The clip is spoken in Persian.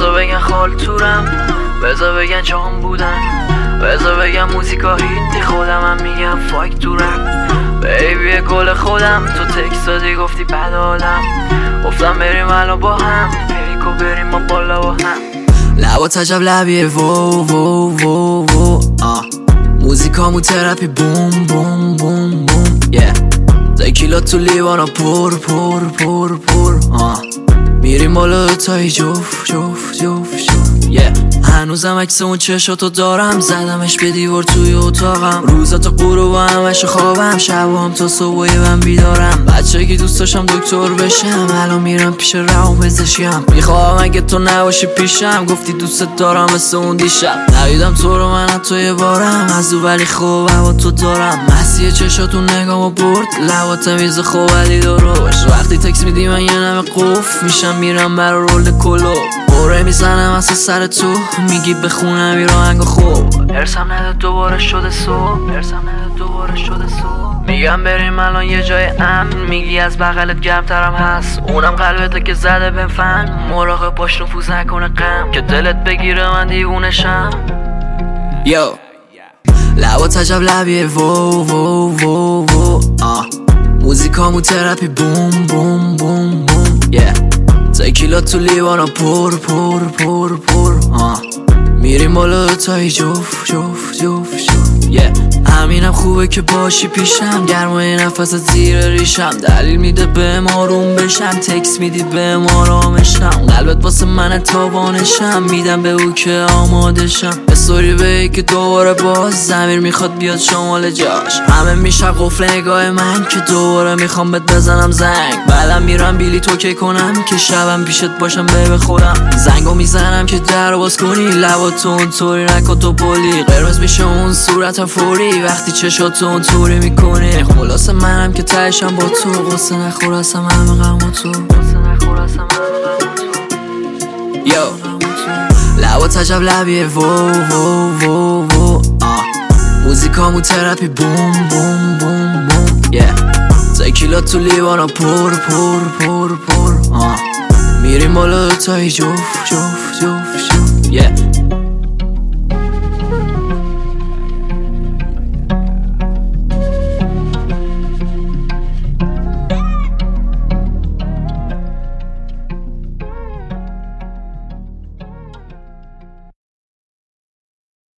بذار بگن خالتورم، بذار بگن جام بودن، بذار بگن موزیکا هیتی، خودم هم میگم فاکتورم. بیبی گل خودم تو تکست دادی گفتی بد آدم، گفتم بریم الان با هم پیکو بریم ما بالا با هم. لبات عجب لبیه وو وو وو وو موزیکامو ترپی بوم بوم بوم بوم تکیلا تو لیوانا پر پر پر پر میریم بالا تایی جوف جوف جوف جوف هنوزم عکس اون چشاتو دارم، زدمش به دیوار توی اتاقم. روزا تا غروب همش خوابم، شبام تا صبح من بیدارم. بچگی دوست داشتم دکتر بشم، الان میرم پیش روانپزشکم. میخوام اگه تو نباشی پیشم، گفتی دوست دارم مثل اون دیشب. ندیدم تو رو من حتی یه بارم، از دور ولی خوب هوا تو دارم. مسیح چشاتو نگامو برد، لبات میز خوب ولی درشت. وقتی تکس میدی من یه نمه قف میشم، میرم برا رول کلو. بوره میزنم اصلا سر تو، میگی بخونم یه راهنگ خوب. ارسم نده دوباره شده صبح، ارسم نده دوباره شده صبح. میگم بریم الان یه جای امن، میگی از بغلت گرمترم هست. اونم قلبته که زده بهم فن، مراقب باش نفوذ نکنه غم، که دلت بگیره من دیوونشم. یو لبات عجب لبیه وو وو وو وو موزیکامو ترپی بوم بوم بوم بوم تکیلا تو لیوانا پر پر پر پر میریم بالا تایی جوف جوف جوف جوف همینم خوبه که باشی پیشم، گرمای نفست زیر ریشم. دلیل میده بهم آروم بشم، تکس میدی بهم آرامشم. قلبت واسه من تاوانشم، میدم به او که آمادشم. استوری به که دوباره باز زمیر میخواد بیاد شمال جاش. همه میشه قفل نگاه من که دوباره میخوام بهت بزنم زنگ. بعدم میرم بیلی توکی کنم که شبم پیشت باشم به خودم. زنگو میزنم که در باز کنی، لباتو اونطوری نکن تو بولی. قرمز میشه اون صورتم فوری وقتی چشاتو اونطوری میکنی. خلاصه منم که تهشم با تو، قصه نخور اصلا همه غم و تو. یو لبات عجب لبیه وو وو وو وو موزیکامو ترپی بوم بوم بوم بوم تکیلا تو لیوانا پر پر پر پر میریم بالا تایی جوف جوف جوف جوف